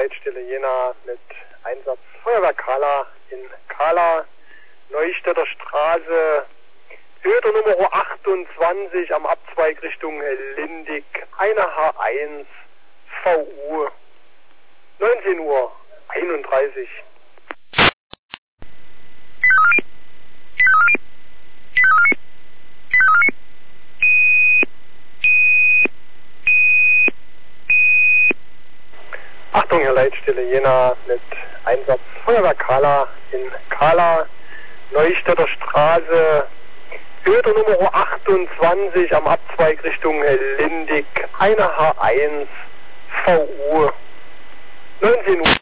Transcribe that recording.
Leitstelle Jena mit Einsatz Feuerwehr Kahla in Kahla, Neustädter Straße, Höhe der Nummer 28 am Abzweig Richtung Lindig, eine H1 VU, 19:31 Uhr. Achtung, Herr Leitstelle Jena mit Einsatz Feuerwehr Kahla in Kahla, Neustädter Straße, Höhe der Nummer 28 am Abzweig Richtung Lindig, eine H1 VU, 19 Uhr.